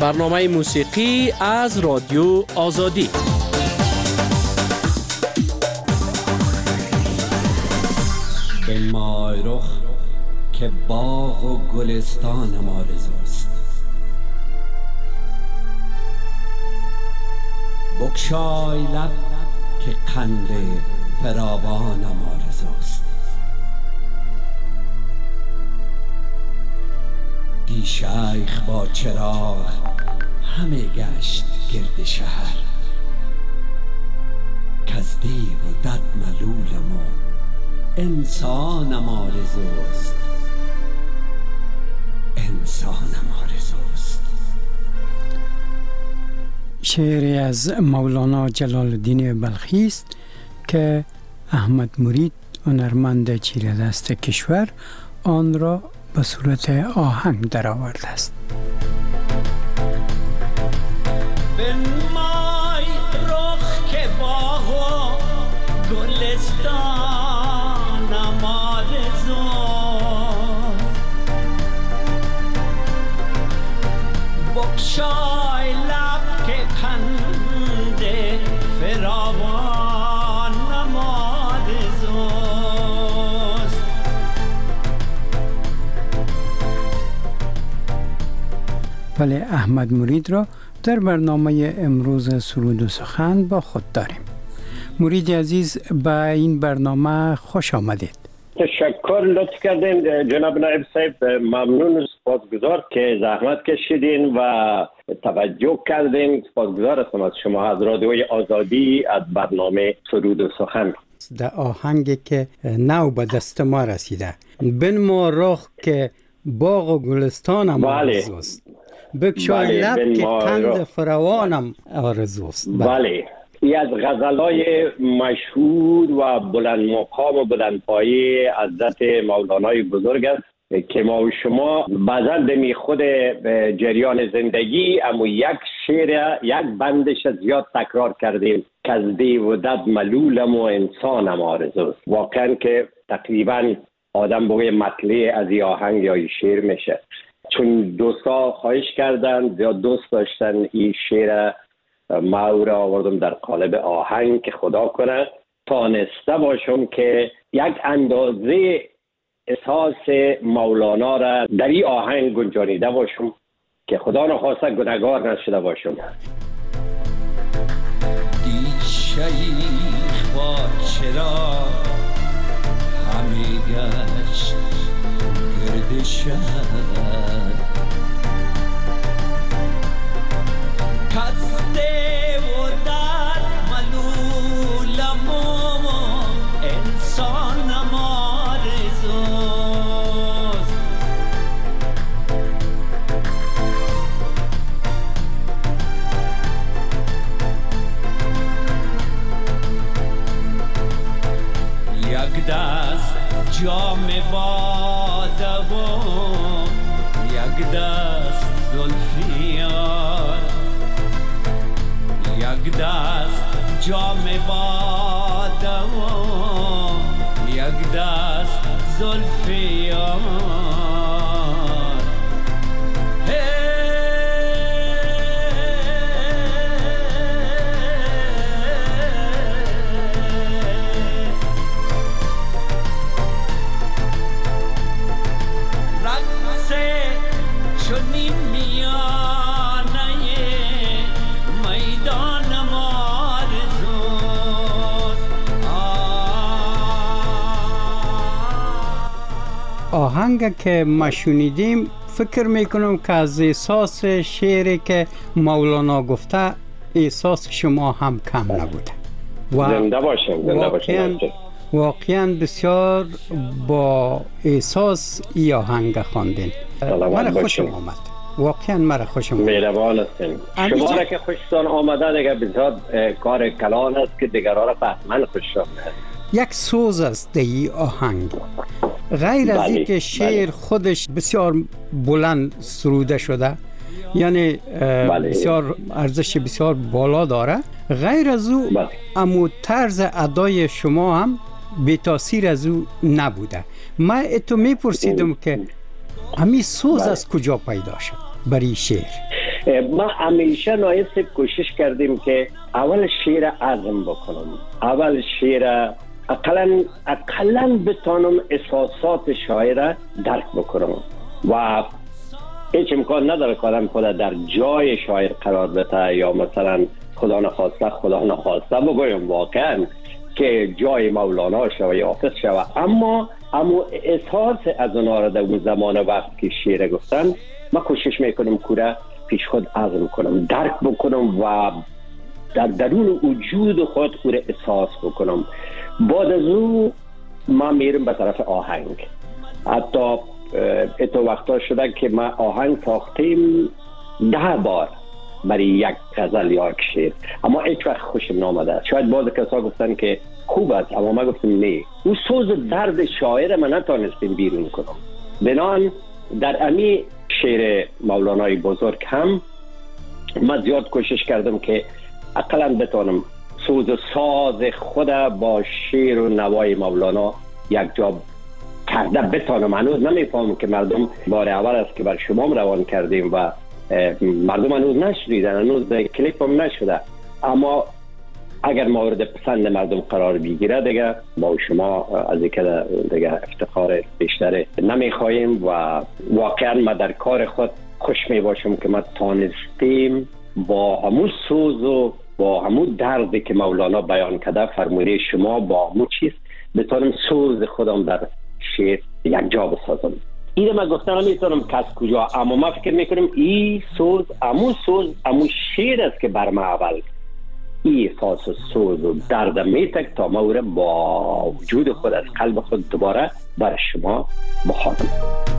برنامه موسیقی از رادیو آزادی. بنمای رخ که باغ و گلستان آرزوست، بگشای لب که قند فراوان آرزوست. دی شیخ با چراغ همه گشت گرد شهر، کز دیو و دد ملولم و انسانم آرزوست، انسانم آرزوست. شعری از مولانا جلال الدین بلخی است که احمد مرید هنرمند چیره‌دست کشور آن را به صورت آهنگ درآورده است. بنمای رخ که باغ و گلستانم آرزوست، بگشای لب که قند فراوانم آرزوست. ولی احمد مرید را در برنامه امروز سرود و سخن با خود داریم. مرید عزیز، به این برنامه خوش آمدید. تشکر، لطف کردین جناب نایب صاحب. ممنون و سپاسگزار که زحمت کشیدین و توجه کردین. سپاسگزار هستم از شما، از رادیوی آزادی، از برنامه سرود و سخن. در آهنگی که نو به دست ما رسیده، بنما رخ که باغ و گلستانم آرزوست، بگشای لب که قند فراوانم آرزوست. بله، ای از غزلای مشهور و بلند مقام و بلند پایه حضرت مولانای بزرگ است که ما و شما بعضا دمی خود جریان زندگی اما یک شعر، یک بندش زیاد تکرار کردیم که از دیو و دد ملولم و انسانم آرزوست. واقعا که تقریبا آدم بگوی مطلع از این آهنگ یا این شعر میشه، چون دوستا خواهش کردن یا دوست داشتن این شعر ما او را آوردم در قالب آهنگ که خدا کنه تانسته باشم که یک اندازه احساس مولانا را در این آهنگ گنجانیده باشم که خدا نخواسته گناهکار نشده باشم. دی شیخ با چراغ همه گشت گرد شهر، کز دیو و دد ملولم و انسانم آرزوست. یک دست جام باده و یک دست زلفیار، یک دست جام باده و یک دست زلفیار. آهنگ که ما شنیدیم فکر میکنم که از احساس شعری که مولانا گفته احساس شما هم کم نبوده. زنده باشم. واقعا بسیار با احساس ای آهنگ خواندین. مرا خوشم آمد، واقعا مرا خوشم آمد. مهربان هستین. شما را که خوشتان آمده دیگه بسیار کار کلان است که دیگرها را حتما خوش آمد. یک سوز است در این آهنگ، غیر از این که شعر خودش بسیار بلند سروده شده، یعنی بسیار ارزش بسیار بالا داره، غیر از او امو طرز ادای شما هم بی تاثیر از او نبوده. من اتو میپرسیدم که همین سوز از کجا پیدا شد برای شعر؟ ما همیشه نایست کوشش کردیم که اول شعر عزم بکنم، اول شعر اقلا بتانم احساسات شاعر درک بکنم و هیچ امکان نداره که آدم خود در جای شاعر قرار بده یا مثلا خدا نخواسته بگویم واقعا که جای مولانا شوه یا حافظ شوه، اما احساس از اونا را در اون زمان وقت که شعر گفتن ما کوشش میکنم که پیش خود عزم کنم، درک بکنم و در درون وجود خود او را احساس بکنم. بعد از او ما میرم به طرف آهنگ. حتی اتو وقتا شده که ما آهنگ ساختیم 10 بار برای یک غزل یا یک شعر، اما هیچ وقت خوشم نامده. شاید بعضی کسا گفتن که خوب است، اما ما گفتم نه، او سوز درد شاعر من نتانستیم بیرون کنم. بنان در امی شعر مولانای بزرگ هم من زیاد کوشش کردم که اقلا بتانم سوز ساز خود با شعر و نوای مولانا یک جا کرده بتانم. هنوز نمیفهمم که مردم بار اول است که بر شما روان کردیم و مردم هنوز نشنیدن، هنوز کلیپ هم نشده، اما اگر مورد پسند مردم قرار بگیره دیگه با شما از اینکه دیگه افتخار بیشتر نمیخواهیم و واقعا ما در کار خود خوش می باشم که ما تانستیم با همون سوز و با همون دردی که مولانا بیان کرده فرموده شما با همون چیز بتانم سوز خودم در شعر یک جا بسازم. اینه من گفتم نمیتونم کس کجا، اما من فکر میکنم این سوز همون شعر است که بر ما اول این احساس و سوز و درد میتک تا ما او را با وجود خود از قلب خود دوباره بر شما بخوانم.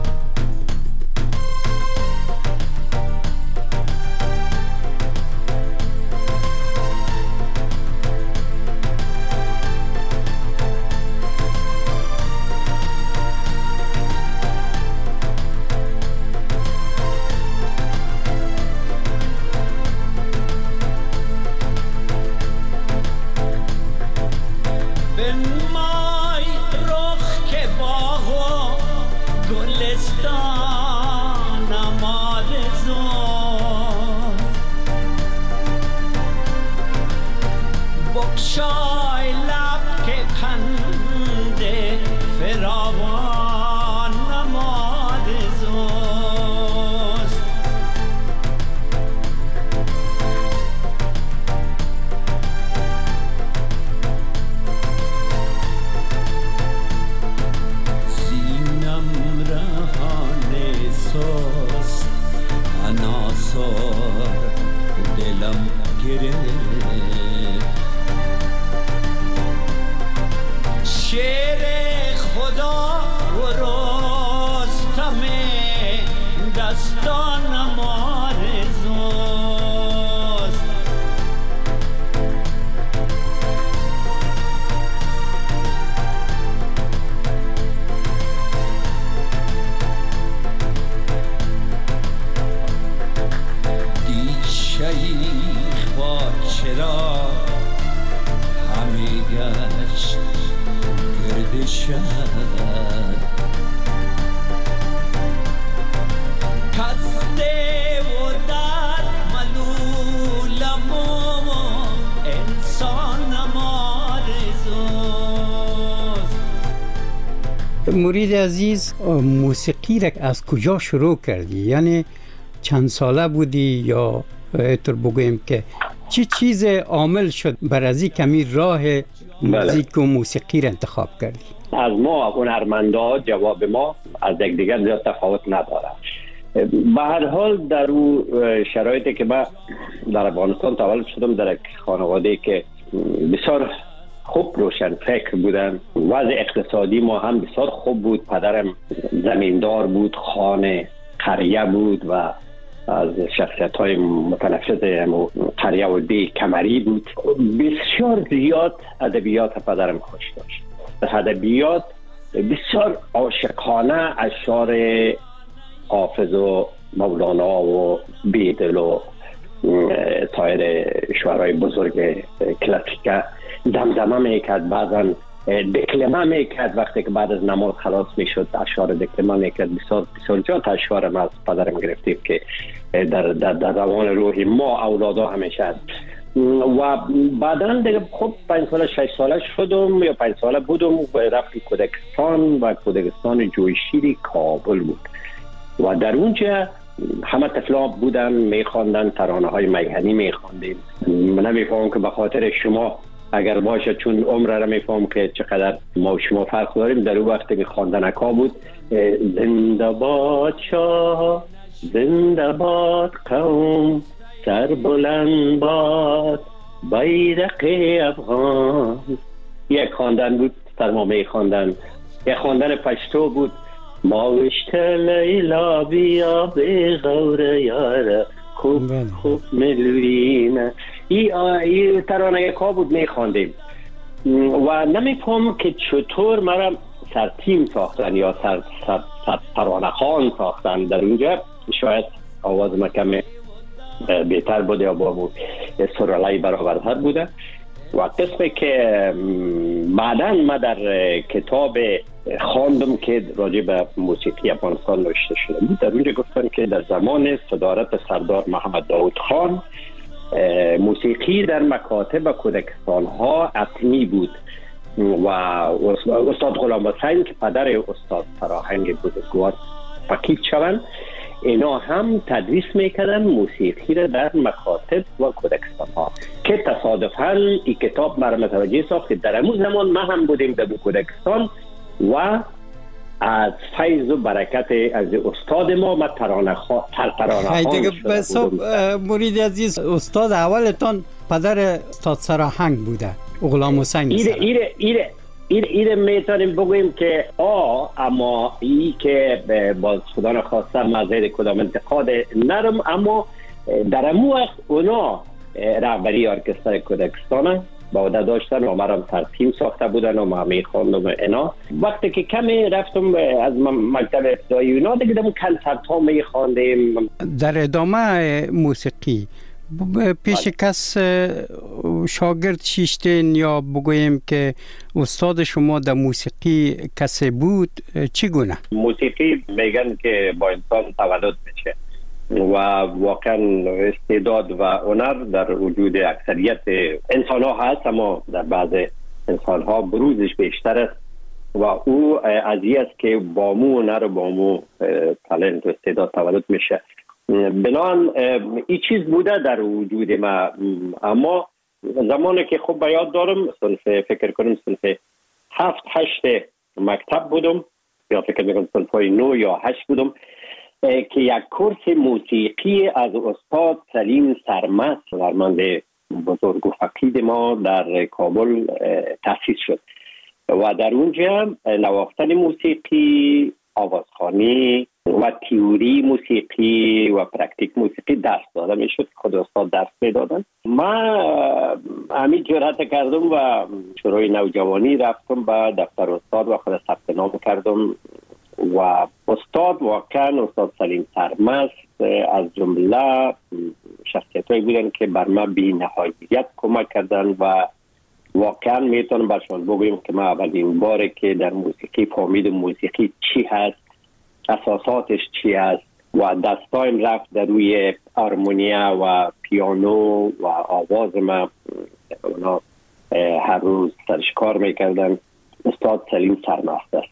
مرید عزیز، موسیقی را از کجا شروع کردی؟ یعنی چند ساله بودی یا اینطور بگویم که چی چیز عامل شد بر از این کمی راه موزیک و موسیقی را انتخاب کردی؟ از ما هنرمندا جواب ما از یکدیگر زیاد تفاوت نداره. به هر حال در اون شرایطی که من در افغانستان تولد شدم، در یک خانواده که بسیار خوب روشن فکر بودن، وضع اقتصادی ما هم بسیار خوب بود. پدرم زمیندار بود، خانه قریه بود و از شخصیت‌های متنفذ قریه و دی کمری بود. بسیار زیاد ادبیات پدرم خوش داشت. ادبیات بسیار عاشقانه اشعار حافظ و مولانا و بیدل و سایر شعرهای بزرگ کلاسیک دمدمه میکرد. بعضا دکلمه میکرد. وقتی که بعد از نماز خلاص میشد اشعار دکلمه میکرد. بسیار بسیار جات اشعار ما از پدرم گرفتیم که در زمان روحی ما اولادا همیشه هست. و بعدا دیگه خب 5 ساله 6 ساله شدم یا 5 ساله بودم رفتم کودکستان و کودکستان جویشیری کابل بود و در اونجا همه طفلا بودن میخواندن، ترانه های میهنی میخواندیم. من نمیفهمم که به خاطر شما اگر باشه، چون عمر را میفهم که چقدر ما و شما فرق داریم. در اون وقت میخواندنکا بود زنده باد شاه، زنده باد قوم، سر بلند باد بیرق افغان. یک خواندن بود فرما میخواندن. یک خواندن پشتو بود ماوشت لیلا بیا به غور یاره خوب خوب ملویم. این ترانه که بود میخواندیم و نمیفهم که چطور مرا سرتیم ساختن یا سر ترانه خان ساختن. در اونجا شاید آواز ما کمی بهتر بوده یا با سرعلای برابرتر بوده. و قسمی که بعدا ما در کتاب خواندم که راجع به موسیقی افغانستان نوشته شده بود، در اونجا گفتن که در زمان صدارت سردار محمد داود خان موسیقی در مکاتب کودکستان ها حتمی بود و استاد غلام حسین که پدر استاد فراهنگ بزرگوار فقید شوند، اینا هم تدریس میکردن موسیقی را در مکاتب و کودکستان ها که تصادفاً این کتاب مرا متوجه ساخت که در امون زمان ما هم بودیم در کودکستان و از فیض و برکت از استاد ما ترانه خان شده. مرید عزیز، استاد اولتان پدر استاد سراهنگ بوده، غلام حسین. ایره میتونیم بگوییم که اما ای که باز خدا نخواسته مزید کدام انتقاد نرم، اما در امو وقت اونا رهبری ارکستر کودکستان با عهده داشتن و مرا ترتیم ساخته بودن و ما میخواندم اینا. وقتی که کمی رفتم از مکتب ابتدایی اونا دیگه دم کنسرت ها میخواندیم. در ادامه موسیقی پیش کس شاگرد شیشتین یا بگوییم که استاد شما در موسیقی کسی بود؟ چگونه؟ موسیقی میگن که با انسان تولد میشه و واقعا استعداد و هنر در وجود اکثریت انسان ها هست، اما در بعض انسان ها بروزش بیشتر است و او ازی است که با مو هنر و با مو تالنت و استعداد تولد میشه. بنان این چیز بوده در وجود ما. اما زمانی که خوب به یاد دارم فکر کنم صنف 7-8 مکتب بودم یا فکر میکنم صنف 9 یا 8 بودم که یک کورس موسیقی از استاد سلیم سرمست هنرمند بزرگ و فقید ما در کابل تأسیس شد و در اونجا نواختن موسیقی، آوازخوانی و تئوری موسیقی و پرکتیک موسیقی درس داده میشد. خود استاد درس میدادن. من همین جرأت کردم و شروع نوجوانی رفتم به دفتر استاد و خود ثبت نام کردم و استاد واقعا استاد سلیم سرمست از جمله شخصیتایی بودن که بر من بی نهایت کمک کردن و واقعا میتونم برشان بگویم که من اولین باره که در موسیقی فهمیدم موسیقی چی هست، اساساتش چی هست و دستایم رفت در روی هارمونیا و پیانو و آواز من اونا هر روز سرش کار میکردن. استاد سلیم سرمست است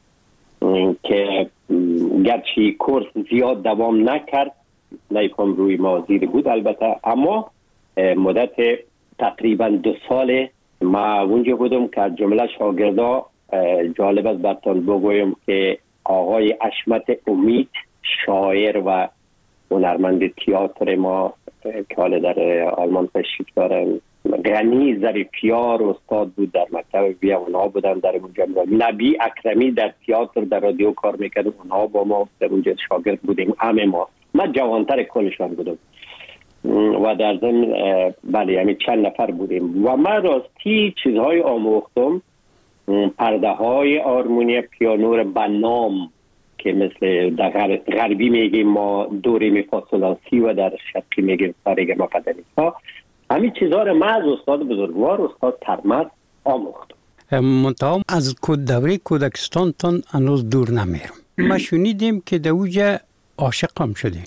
که گرچه کورس زیاد دوام نکرد، نیفهم روی ما زیر بود البته، اما مدت تقریبا 2 سال ما اونجا بودم که جمله شاگردا جالب است براتون بگویم که آقای اشمت امید شاعر و هنرمند تئاتر ما که حالا در آلمان تشریف دارن، غنی ظریفیار استاد بود در مکتب بیا، اونها بودن در اونجا. نبی اکرمی در تئاتر در رادیو کار میکرد، اونها با ما در اونجا شاگرد بودیم. همه ما جوانتر کلشان بودم و در ضمن بله همین چند نفر بودیم و من راستی چیزهای آموختم، پرده های آرمونی پیانو بنام که مثل در غربی میگیم ما دوری می فاصلاسی و در شرقی میگیم سارگ ما پدنیسا. همین چیزها رو من از استاد بزرگوار استاد سرمست آموختم. منتها از دوره کودکستان تان هنوز دور نمیرم. ما شنیدیم که در اوجه عاشق هم شدین.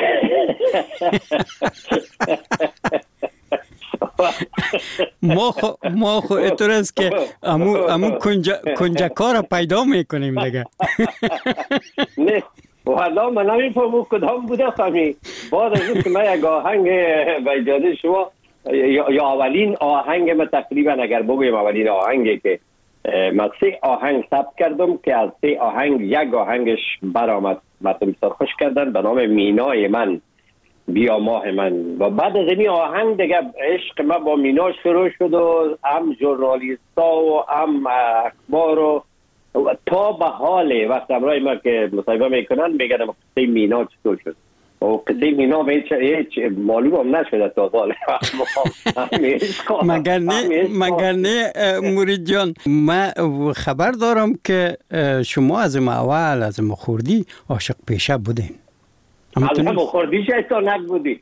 ما خو اطور است که امو کنجکا را پیدا میکنیم دیگه. نه والا من نمیفهمم کدام بوده خمی. بعد از این که من یک آهنگ به اجازه شما یا اولین آهنگ من تقریبا اگر بگویم اولین آهنگی که من 3 آهنگ ثبت کردم که از 3 آهنگ یک آهنگش برآمد مردم بسیار خوش کردن به نام مینای من بیا ماه من. و بعد از این آهنگ دیگه عشق من با مینا شروع شد و هم ژورنالیستا و هم اخبار و تا به حال وقت امرای ما که مصاحبه میکنن میگن قصه مینا چطور شد و قصه مینا هیچ معلوم هم نشده تا حال. مگر نه مرید جان، من خبر دارم که شما از اول از خوردی عاشق پیشه بودین. از هم خوردی شیطانک بودی.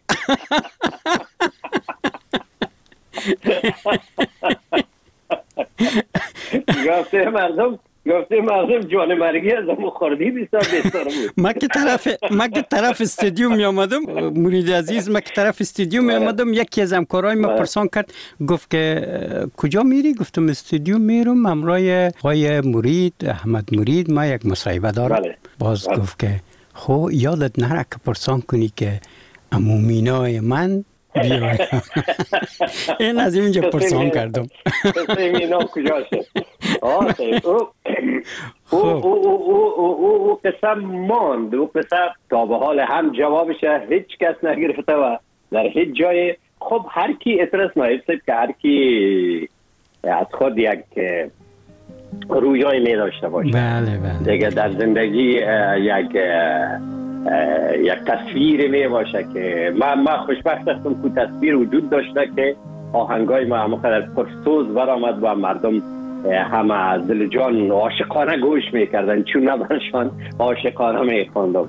گفته مردم جان مرگی از هم خوردی بسیار بود. من که طرف استادیوم می آمدم مرید عزیز، من که طرف استادیوم می آمدم یکی از همکارای من پرسان کرد گفت که کجا میری؟ گفتم استادیوم میرم همراه آقای مرید احمد مرید، ما یک مصاحبه دارم. باز گفت که خو یادت نره که پرسان کنی که امو مینای من بیای. این از اینجا پرسان کردم قصه مینا کجا شد؟ او قصه ماند. او قصه تا به حال هم جوابش هیچ کس نگرفته و در هیچ جای. خب هر کی اعتراض نایب که هر کی از خود یک رویای می داشته باشه. بله. دیگه در زندگی یک تصویر می باشه که من خوشبخت هستم که تصویر وجود داشته که آهنگای ما همقدر پرسوز برآمد و مردم همه از دل جان عاشقانه گوش میکردن، چون نبرشان عاشقانه میخواندم.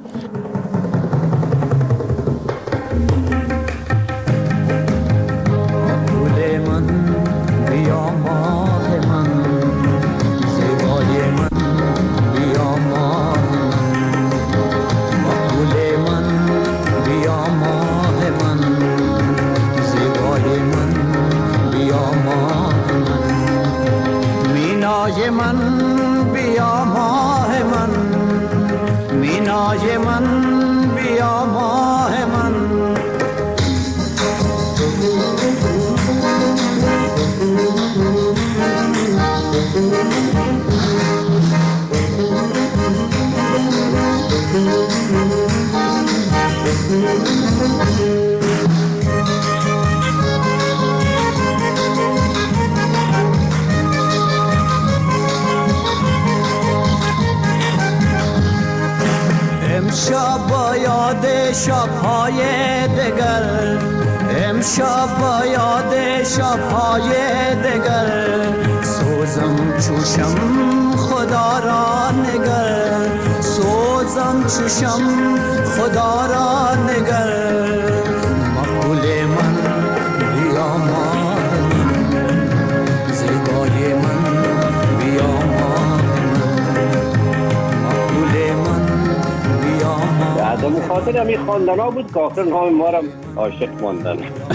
شب‌های دگر امشب با یاد شب‌های دگر سوزم چوشم خدا را نگر، سوزم چوشم خدا را نگر. مقبول من بیا ماه من، زیبای من بیا ماه من، مقبول من بیا ماه. از اون خاطر همی خواندنا بود که آخر نام ما را عاشق ماندن.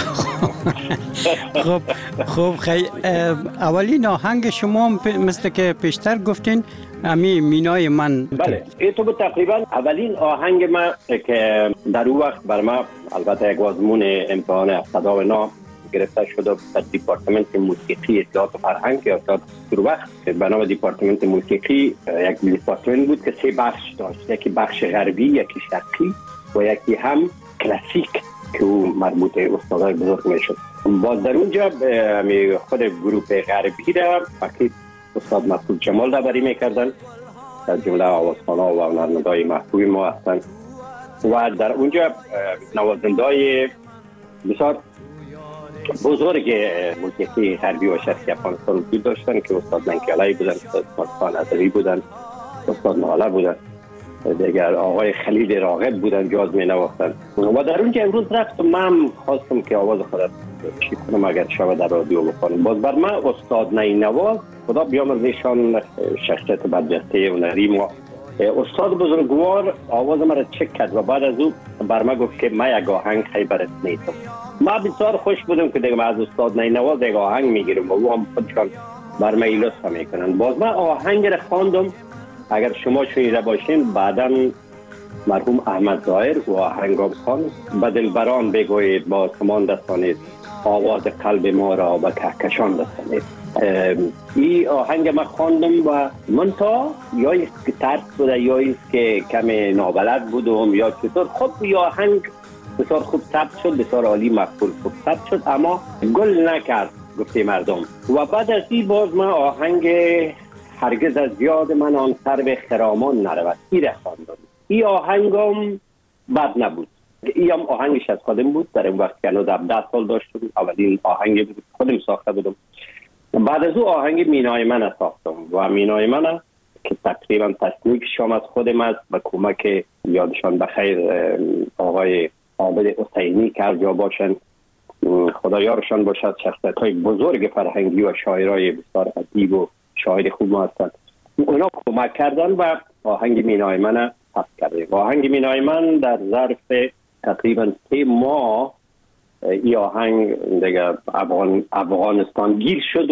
خب خیلی اولین آهنگ شما مثل که پیشتر گفتین امی مینای من. بله این تو بود تقریبا اولین آهنگ من که در اون وقت بر ما البته یک آزمون امتحان صدا و نام گرفته شده در دیپارتمنت موسیقی اطلاعات و فرهنگ یا در وقت به نام دیپارتمنت موسیقی. یک دیپارتمنت بود که 3 بخش داشت، یکی بخش غربی، یکی شرقی و یکی هم کلاسیک که او مربوط استادای بزرگ میشد. باز در اونجا خود گروپ غربی را فقط استاد مسعود جمال رهبری میکردن، در جمله آوازخوانا و هنرمندای محبوب ما هستند و در اونجا نوازنده‌های بسیار بزرگ موسیقی غربی و شرقی افغانستان وجود داشتن که استاد منکیالایی بودن، استاد خان عزوی بودن، استاد ناله بودن، دیگر آقای خلیل راغب بودن جاز می نواختن. و در اونجا امروز رفتم من خواستم که آواز خودم چی کنم اگر شما در رادیو بخونم. باز بر من استاد نینواز خدا بیامرزشان شخصیت برجسته هنری ما، استاد بزرگوار آواز مرا چک کرد و بعد از او بر من گفت که من یک آهنگ خیبرت نیستم. من بسیار خوش بودم که دیگه من از استاد نینواز یک آهنگ میگیرم و او هم خودشان بر من ایلوستر میکنن. باز من آهنگ را خواندم، اگر شما شنیده باشین بعدا مرحوم احمد ظاهر و آهنگام خان به دلبران بگویید با کمان دستانید، آواز قلب ما را به کهکشان رسانید. این آهنگ ما خواندم و منتها یا ایست که ترس بوده یا ایست که کمی نابلد بودم یا چطور. خب این آهنگ بسیار خوب ثبت شد، بسیار عالی مقبول خوب ثبت شد، اما گل نکرد گفته مردم. و بعد از این باز من آهنگ هرگز از یاد من آن سرو خرامان نرود این را خواندم. این آهنگم بد نبود. این هم آهنگش از خودم بود، در این وقت که هنوز 17 سال داشتم، اولین آهنگ بود خودم ساخته بودم. بعد از او آهنگ مینای من ساختم و مینای من که تقریبا تصنیفش هم از خودم است و کمک یادشان بخیر آقای عابد حسینی که هر جا باشن خدا یارشان باشد، شخصیت های بزرگ فرهنگی و شاعرای بسیار ادیب و شاعر خوب ما هستند، اونا کمک کردن و آهنگ مینای من ثبت کردیم. آهنگ مینای من در ظرف تقریبا 3 ماه این آهنگ دیگه افغانستان گیر شد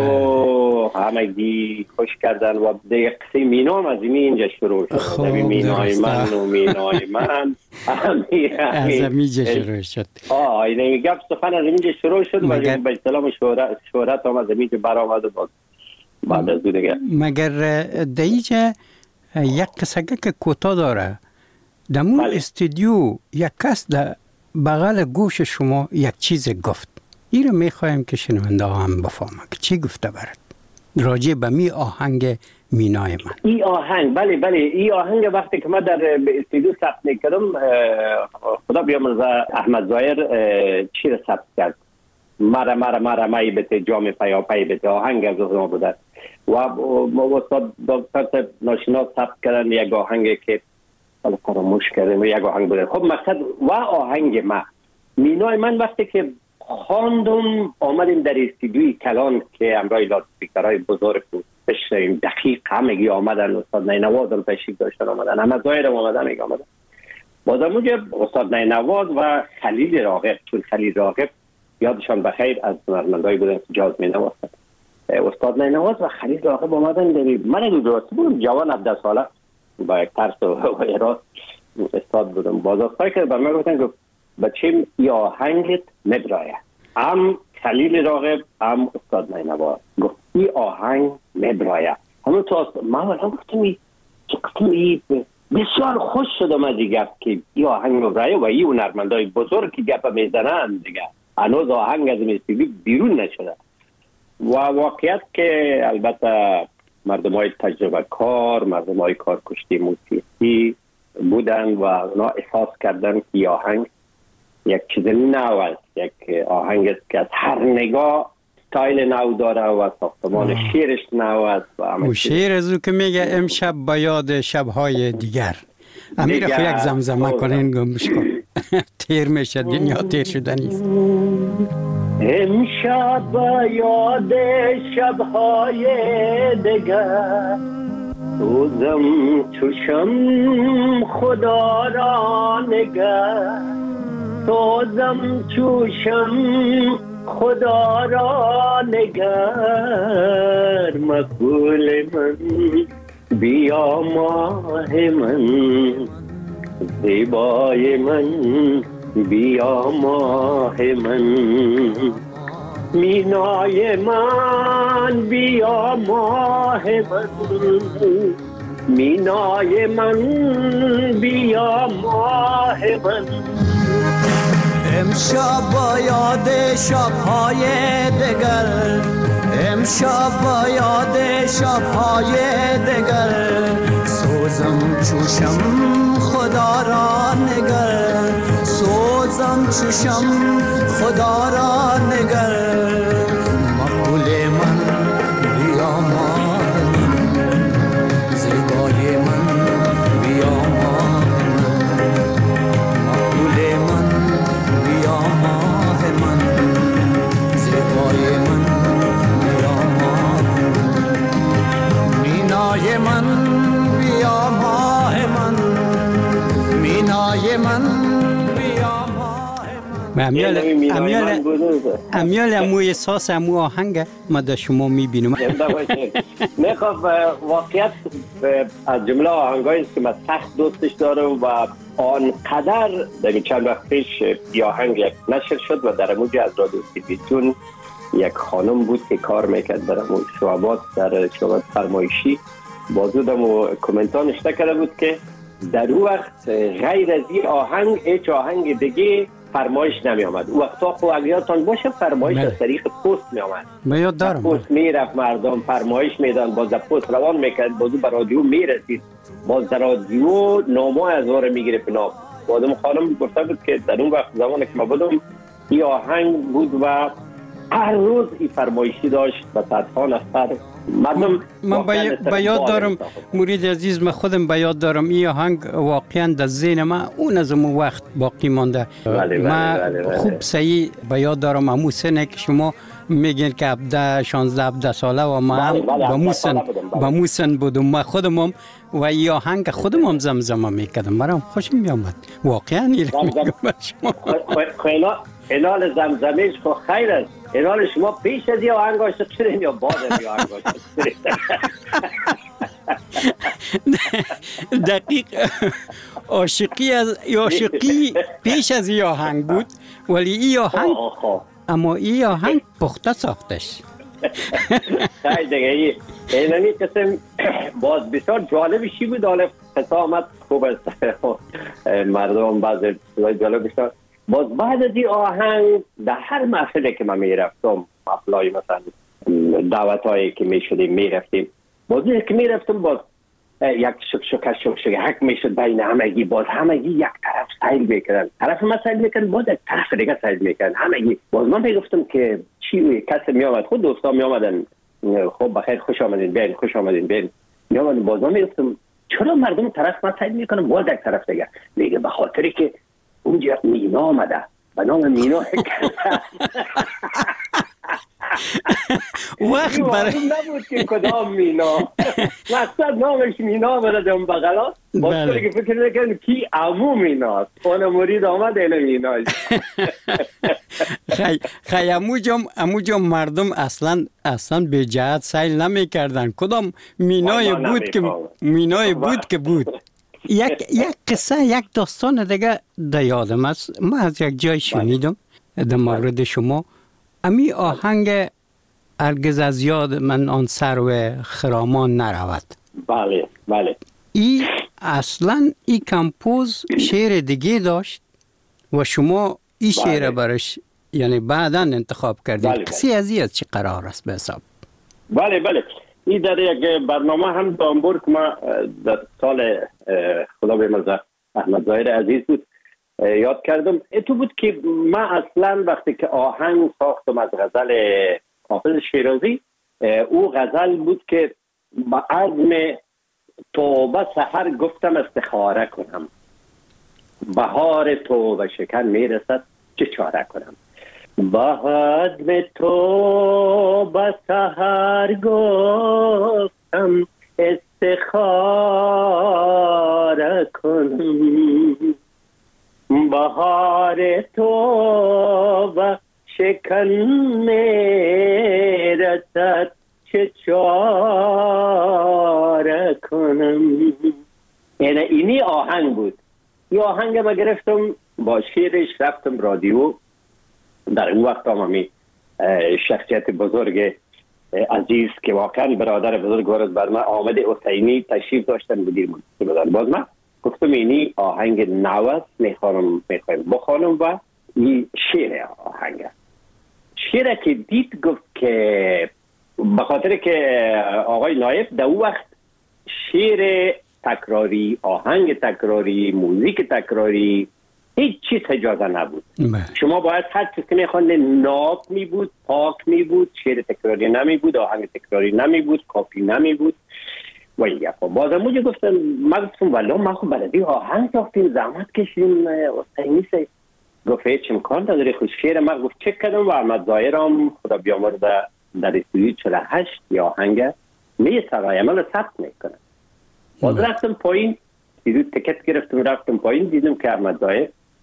و همگی خوش کردن و دیگه قصه مینام از اینجا شروع شد. مینای من و مینای من از اینجا شروع شد. اینه گفت سخن از اینجا شروع شد و به اصطلاح شهرت هم از اینجا برآمد و بعد از دیگه. مگر دیجا یک قصه که کوتاه داره دمون استودیو یک کس در بغل گوش شما یک چیز گفت، این رو میخوایم که شنونده هم بفهمه که چی گفته برد راجع به می آهنگ مینای من. این آهنگ بله این آهنگ وقتی که من در استودیو ثبت میکردم خدا بیامرزه احمد ظاهر چی رو ثبت کرد، مرا مای بته جام پیاپی بته آهنگ از اون بوده و استاد دکتر ناشناس ثبت کردن یک آهنگ که حالا فراموش کردم یک آهنگ بوده. خب مقصد و آهنگ ما مینای من وقتی که خواندم آمدیم در استودیوی کلان که امرای لاسپیکرهای بزرگ بود بشنویم، دقیق همگی آمدن، استاد نینواز هم تشریف داشتن آمدن، همه ظاهر هم آمدن بازم موجب استاد نینواز و خلیل راغب، چون خلیل راغب یادشان بخیر از هنرمندایی بودن که جاز مینواختن. استاد نینواز و خلیل راغب آمدن من درست بودم جوان 17 ساله با یک ترس و اراز استاد بودم. بازاستایی که به من گفتن گفت بچیم یا آهنگت مبرایه، هم خلیل راغب هم استاد نینواز گفت این آهنگ مبرایه. همون تو من گفتم بسیار خوش شدم از این گفت که این آهنگ مبرایه و این هنرمندای بزرگ که گپ میزنن دیگه هنوز آهنگ از استودیو بیرون نشده. و واقعیت که البته مردم های تجربه کار، مردم های کار کشتی موسیقی بودن و اونا احساس کردن که این آهنگ یک چیز نو است، یک آهنگ است که از هر نگاه ستایل نو داره و ساختمان شعرش نو است. و شعر از او که میگه امشب با یاد شبهای دیگر امیر خو یک زمزمه کنین گمش کن تیر میشه دنیا تیر شده نیست. امشب با یاد شبهای دیگر روزم چوشم خدا را نگر، روزم چوشم خدا را نگر، مقبول من بیا ماه من، زیبای من بیا ماه من، مینای من بیا ماه من، مینای من بیا ماه من. امشب با یاد شبهای دگر، امشب با یاد شبهای دگر، سوزم چوشم خدا را نگر، سوزم چوشم خدا را نگر، مقبول من بیا ماه من، زیبای من بیا ماه من، مقبول من بیا ماه من، امیال اموی احساس امو آهنگ ما در شما میبینم. نه خب واقعیت از جمله آهنگایی است که من سخت دوستش دارم و آنقدر در چند وقت پیش یه آهنگ یک نشر شد و در موجی از رادیو تلویزیون یک خانم بود که کار میکرد در شعبات در شعبات فرمایشی بازودم و کامنتان نشته کرده بود که در اون وقت غیر از این آهنگ هیچ آهنگ دیگه فرمایش نمی آمد. او وقتا خب اگرتان باشه فرمایش از طریق پست می آمد. من یاد دارم. پست می رفت مردم فرمایش میدن باز در پست روان میکرد بازو بر رادیو می رسید باز در رادیو نامه از واره می گرفت بازم خانم گفته بود که در اون وقت زمانی که ما بودم این آهنگ بود و هر روز این فرمایشی داشت و صدها نفر مردم. من به یاد دارم مرید عزیز، من خودم به یاد دارم این آهنگ واقعا در ذهن من اون از اون وقت باقی مانده. من خوب صحیح به یاد دارم امو سنه که شما میگین که 16-17 ساله و من با موسن بودم. من خودم هم و این آهنگ خودم هم زمزمه میکردم، مرام خوش میامد واقعا. میگم شما انال زمزمیش خو خیر است. انال شما پیش از یا آهنگ عاشق شدین یا بعد از یا آهنگ عاشق شدین؟ دقیق عاشقی پیش از این آهنگ بود، ولی این آهنگ اما این آهنگ پخته ساختش. خیلی دیگه اینمی قسم باز بسیار جالبشی بود. حالا قصه آمد خوب است مردم بعض جالب بسیار. باز بعد از این آهنگ در هر محفلی که من میرفتم، محفلای مثلا دعوت هایی که میشدیم میرفتیم، باز که میرفتم باز یک شک میشد بین همگی. باز همگی یک طرف سیل میکردن، طرف ما سیل میکردن، باز یک طرف دیگه سیل میکردن همگی. باز من میگفتم که چی کسی میامد، خود دوستان میامدن خب بخیر خوش آمدین بین خوش آمدین بین میامدن. باز من میگفتم چرا مردم طرف ما سیل میکنن باز یک طرف دیگه؟ میگه به خاطری که اونجا مینا آمده به نام مینا وقت برای نبود که کدام مینا مقصد نامش مینا آمده دم بغلا باز که فکر نکن کی امو میناست اون مرید آمد اینو میناست. خیلی امو جام مردم اصلا به جهت سیل نمی کردن. کدام مینای بود که بود. یک قصه یک داستان دیگه در یادم است. من از یک جای شنیدم در مورد شما امی آهنگ هرگز از یاد من آن سرو خرامان نرود. بله ای اصلا ای کمپوز شعر دیگه داشت و شما ای شعر برش یعنی بعداً انتخاب کردید. قصه از چه قرار است به حساب؟ بله این در یک برنامه هم دامبور که ما در سال خدا بیامرزه احمد ظاهر عزیز بود یاد کردم. تو بود که من اصلا وقتی که آهنگ ساختم از غزل حافظ شیرازی، او غزل بود که با عزم توبه سحر گفتم استخاره کنم، بهار توبه شکن میرسد چه چاره کنم. با عزم توبه سحر گفتم استخاره کنم، بهار توبه شکن میرسد چه چاره کنم. یعنی اینی آهنگ بود. این آهنگ ما گرفتم با شیرش رفتم رادیو. در اون وقت هم شخصیت بزرگ عزیز که واقعا برادر بزرگ وارد بر من آمد حسینی تشریف داشتن مدیر منطقه. باز من گفتم اینی آهنگ نوست میخوایم بخوانم و این شعر آهنگ است. شعر که دید گفت که به خاطر که آقای نایب در اون وقت شعر تکراری، آهنگ تکراری، موزیک تکراری هیچ چیز اجازه نبود. شما باید هر چیز که میخوانده ناب می بود، پاک می بود، شعر تکراری نمی بود، آهنگ تکراری نمی بود، کاپی نمی بود و این گفت. بازم موجه گفتم من گفتم ولی ما خب بلدی آهنگ ساختیم زحمت کشیم حسینی سی. گفت هیچ امکان نداره. خود شعر من گفت چک کردم و احمد ظاهرم خدا بیامرزه در استودیو 48 یا آهنگ میسرای عمل ثبت میکنه. باز رفتم پایین دیدم تکت گرفتم رفتم پایین دیدم که احمد ظاهر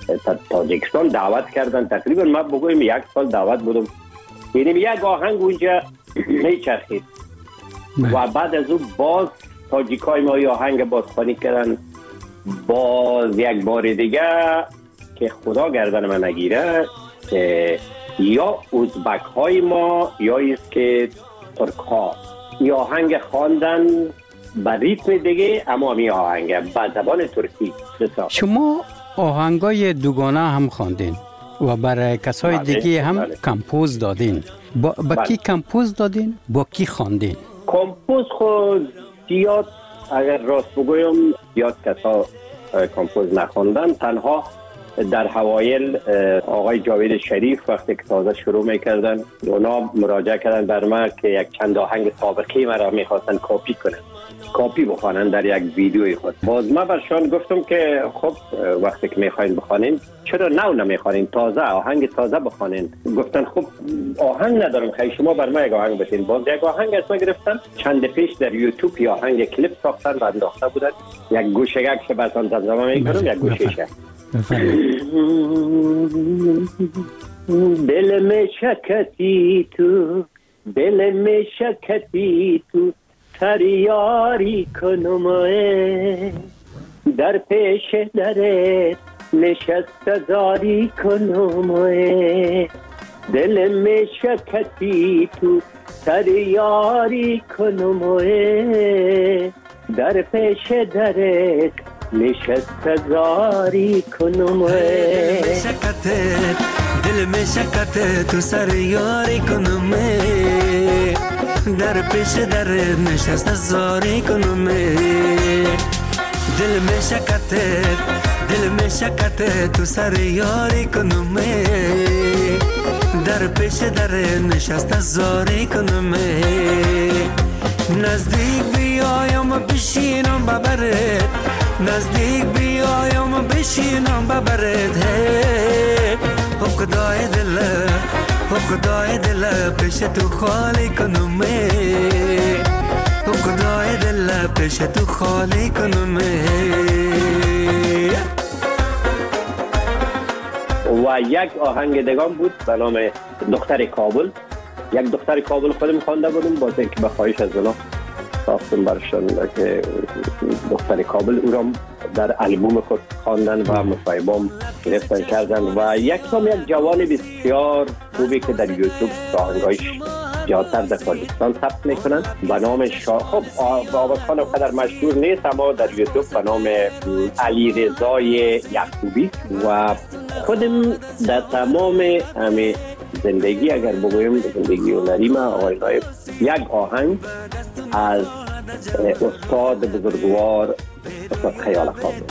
تاجیکستان دعوت کردن. تقریبا من بگویم 1 سال دعوت بودم. یعنی یک آهنگ اونجا میچرخید و بعد از اون باز تاجیکای ما آهنگ بازخوانی کردن. باز یک بار دیگه که خدا گردن من نگیره که یا ازبک های ما یا است که ترک ها این آهنگ خواندن با ریتم دیگه، اما می آهنگ با زبان ترکی. شما آهنگای دوگانه هم خواندین و برای کسای دیگه هم کمپوز دادین. با کی کمپوز دادین؟ با کی خواندین؟ کمپوز خود زیاد اگر راست بگویم زیاد کسا کمپوز نخواندن. تنها در حوایل آقای جاوید شریف وقتی که تازه شروع میکردن اونا مراجعه کردن بر من که یک چند آهنگ سابقه مرا میخواستن کاپی بخوانن در یک ویدیوی خود. باز من برشان گفتم که خب وقتی که میخواین بخوانین چرا نو نمیخوانین، تازه آهنگ تازه بخوانین. گفتن خب آهنگ ندارم، خیلی شما بر من یک آهنگ بتین. باز یک آهنگ از ما گرفتن، چند پیش در یوتیوب یا آهنگ کلیپ ساختن و انداخته بودن. یک گوشه یک که بازم زمزمه میکنم، یک گوشه دل میں شکتی تو فریاری کنم در پیش درت نشست زاری کنم دل میں شکتی تو فریاری کنم در پیش درت نشست زاری کنم دل میں شکت تو سر یاری کنم در پیش در نشست زاری کنم دل میں شکت تو سر یاری کنم در پیش در نشست زاری کنم نزدیک بیایم بشینم ببرد نزدیک بیایم بشینم ببرد خدای دل پیش تو خالی کنم خدای دل پیش تو خالی کنم. و یک آهنگ دیگان بود به نام دختر کابل. یک دختر کابل خودم خوانده بودم، باز اینکه به خواهش از اونا ساختم برشان که دختر کابل او را در البوم خود خواندن و مصاحبه‌ام گرفتن کردن. و یک جوان بسیار خوبی که در یوتیوب آهنگایش زیادتر در تاجیکستان ثبت میکنن به نام خب آوازخوان قدر مشهور نیست، اما در یوتیوب به نام علیرضای یعقوبی. و خودم در تمام همه زندگی اگر بگویم زندگی هنری ما آقای نایب یک آهنگ از استاد بزرگوار استاد خیال خواب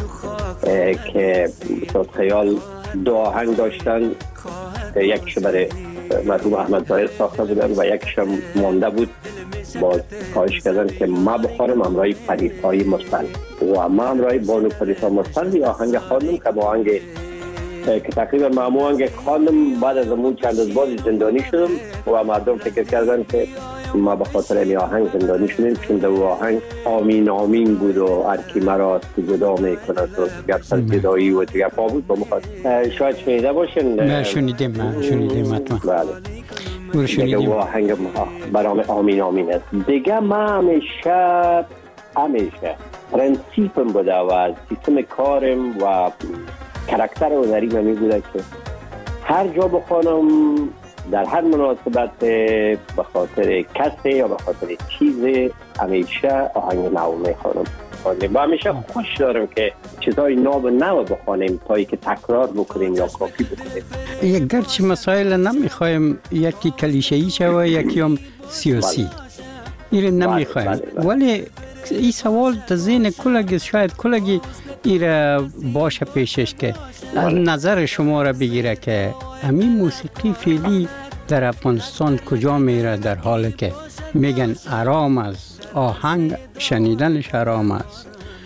که استاد خیال دو آهنگ داشتن، یکیش برای مرحوم احمد ظاهر ساخته بودن و یکیش هم مانده بود. باز خواهش کردن که ما بخورم همراهی پریسای مرسل و ما همراهی بانو پریسای مرسل آهنگ خواندم که با آهنگ که تقریبا من آهنگ خواندم بعد از اون چند روز بعد زندانی شدم و مردم فکر کردن که ما به خاطر این آهنگ زندانی شدیم، چون در آهنگ آمین آمین بود و هر کی مرا از جدا میکند و گپ سر جدایی و دیگه پا بود. شاید شنیده باشین. نه شنیدیم حتما. بله شنیدیم. آهنگ برام آمین آمین است. دیگه ما همیشه پرنسیپم بوده و سیستم کارم و کاراکتر هنری من میگوده که هر جا بخوانم در هر مناسبت به خاطر کسی یا به خاطر چیز همیشه آهنگ نو میخوانم و همیشه خوش دارم که چیزای نو بخوانیم تا ای که تکرار بکنیم یا کاپی بکنیم. یک گرچه مسائل نمیخوایم یکی کلیشه‌ای شوه یکی هم سیاسی ایره نمیخوایم، ولی این سوال در ذهن کلگی شاید کلگی ایره باشه پیشش که از نظر شما را بگیره که همین موسیقی فعلی در افغانستان کجا میره، در حالی که میگن آرام است، آهنگ شنیدنش آرام است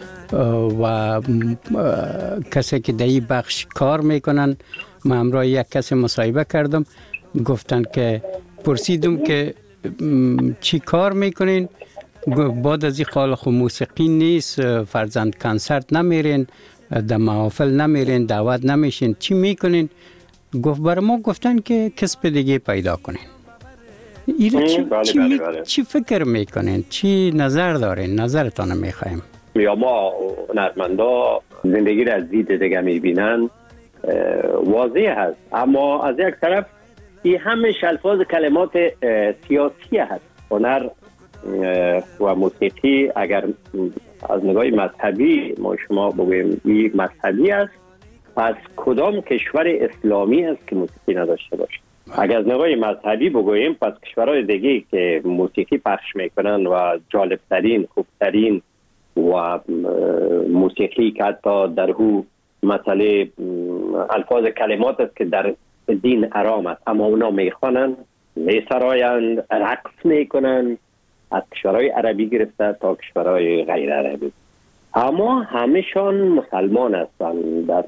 و کسی که در این بخش کار میکنن. من همراه یک کسی مصاحبه کردم، گفتن که پرسیدم که چی کار میکنین؟ بعد از این خال خو موسیقی نیست، فرزند کنسرت نمیرین، در محافل نمیرین، دعوت نمیشین، چی میکنین؟ گفت بر ما گفتن که کسب دیگه پیدا کنین. چی فکر میکنین؟ چی نظر دارین؟ نظرتان میخوایم. یا ما هنرمندا زندگی را از دید دیگه میبینن، واضح هست، اما از یک طرف این همش الفاظ کلمات سیاسی هست. هنر و موسیقی اگر از نگاه مذهبی ما شما بگوییم این مذهبی است، پس کدام کشور اسلامی است که موسیقی نداشته باشه؟ اگر از نگاه مذهبی بگوییم پس کشورهای دیگه که موسیقی پخش میکنن و جالبترین، خوبترین و موسیقی که حتی در هو مسئله الفاظ کلمات است که در دین حرام است، اما اونا میخوانند، میسرایند، رقص میکنند، از کشورهای عربی گرفته تا کشورهای غیر عربی، اما همشان مسلمان هستند. در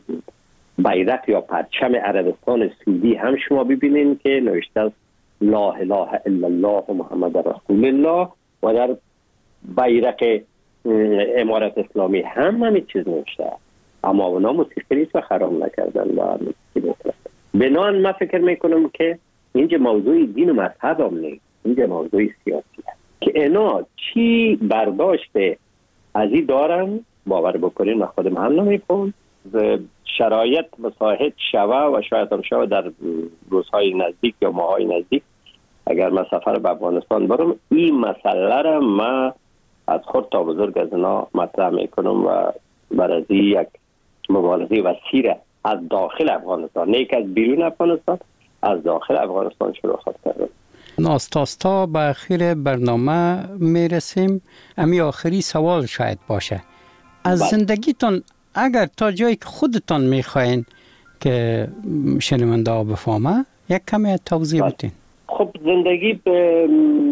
بیرق یا پرچم عربستان سعودی هم شما ببینید که نوشته است لا اله الا الله محمد رسول الله، و در بیرق امارت اسلامی هم همین چیز نوشته، اما اونا موسیقی نیست و حرام نکردن و موسیقی نکردن. بنابراین من فکر میکنم که اینجا موضوع دین و مذهب هم نیست، اینجا موضوع سیاسی هست که اینا چی برداشت از این دارن باور بکنین و خودم هم نمیکنم. شرایط مساعد شوه و شاید هم شوه در روزهای نزدیک یا ماهای نزدیک اگر من سفر به افغانستان برم، این مسئله را من از خود تا بزرگ از اینا مطرح میکنم و برای یک مبارزه وسیع از داخل افغانستان، نه که از بیرون افغانستان، از داخل افغانستان شروع خواهد کردم. ناستاستا به آخر برنامه میرسیم. امی آخری سوال شاید باشه از زندگیتون، اگر تا جایی که خودتان میخواین که شنونده ها بفهمه یک کمی توضیح بدین. خب زندگی به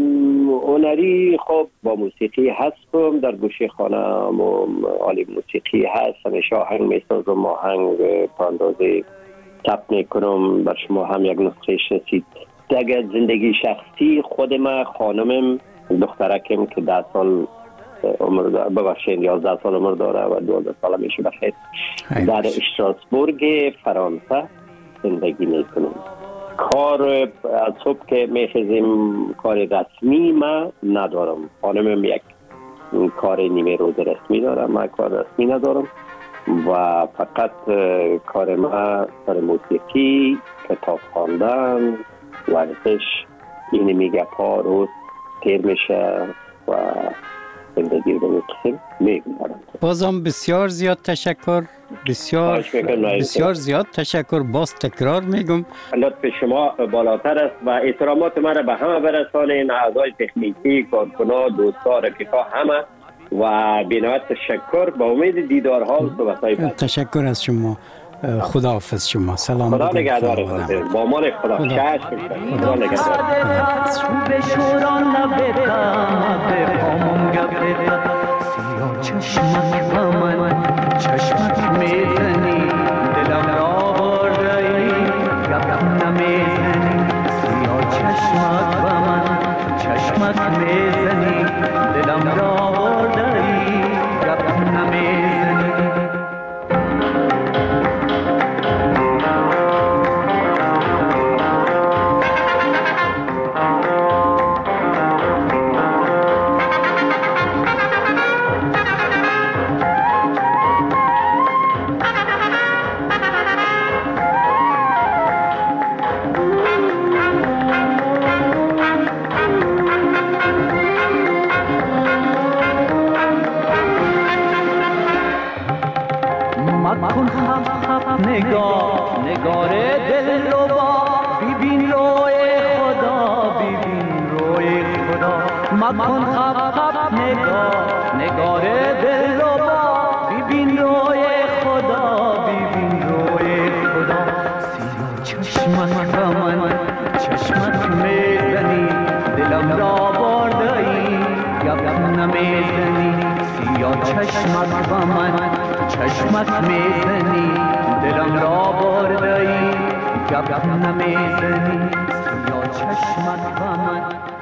هنری، خب با موسیقی هستم، در گوشه خانم و عالی موسیقی هست، همیشه آهنگ میسازم، آهنگ پاندازه تپ میکنم، بر شما هم یک نسخه رسید. دیگه زندگی شخصی خود من، خانمم، دخترکم که 10 سال عمر داره، ببخشید 11 سال عمر داره و 12 سال میشه بخیر، در استراسبورگ فرانسه زندگی میکنم. کار از صبح که میخیزیم کار رسمی من ندارم، خانمم یک کار نیمه روز رسمی دارم، من کار رسمی ندارم و فقط کار من کار موسیقی، کتاب خواندن، ورزش، این میگه پا روز تیر میشه و زندگی رو میگذارم. بازم بسیار زیاد تشکر، بسیار زیاد تشکر. باز تکرار میگم لطف شما بالاتر است و احترامات من را به همه برسانین، اعضای تکنیکی، کارکنان، دوستان، رفیقا همه، و بینایت تشکر. با امید دیدارها و صحبت‌های بعد. تشکر از شما. خداحافظ شما. سلام. خدا نگهدارتان. با مال خدا. خدا نگهدار. به شوران نبتم به پامون گبتم سیاه چشمک با من چشمک میزنی دلم را بردهی گپ نمیزنی سیاه چشمک با من چشمک میزنی دلم را بردهی گپ نمیزنی. نگار دل رو با ببین روی خدا ببین روی خدا مکن خب نگار دل رو با ببین روی خدا ببین روی خدا سیاه چشمک با من چشمک میزنی دلم را بردهی گپ نمیزنی سیاه چشمک با من چشمک میزنی دلم را بردهی گپ نمیزنی سیاه چشمک با من